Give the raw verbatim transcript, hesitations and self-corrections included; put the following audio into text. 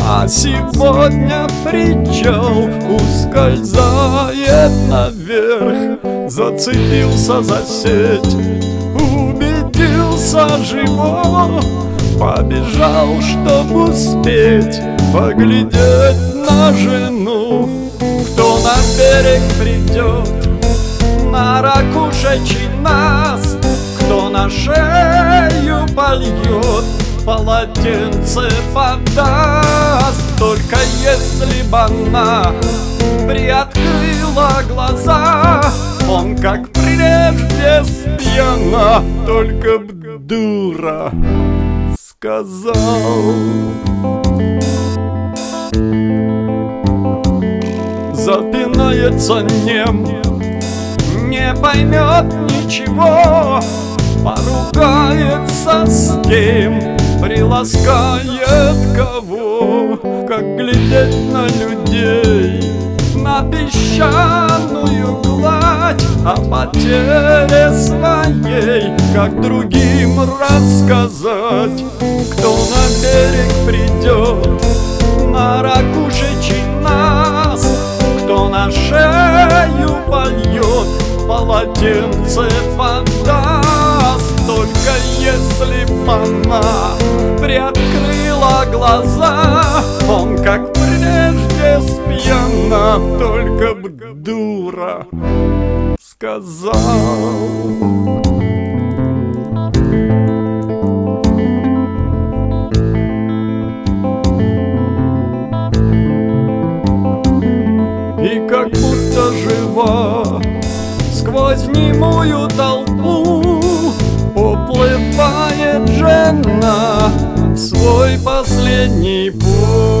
А сегодня причал ускользает наверх. Зацепился за сеть, убедился живо, побежал, чтоб успеть поглядеть на жену. Кто на берег придет, на ракушечий наст, кто на шею польет, полотенце подаст. Только если б она приоткрыла глаза, он, как прежде, спьяна, только б дура сказал. Запинается нем, не поймет ничего, поругается с кем, приласкает кого. Как глядеть на людей, на песчаную гладь, о потере своей, как другим рассказать. Кто на берег придет, на ракушечий наст, кто на шею польет, полотенце подаст. Только если б она приоткрыла глаза, он, как прежде, спьяна, только б дура сказал. И как будто жива сквозь немую толпу уплывает жена в свой последний путь.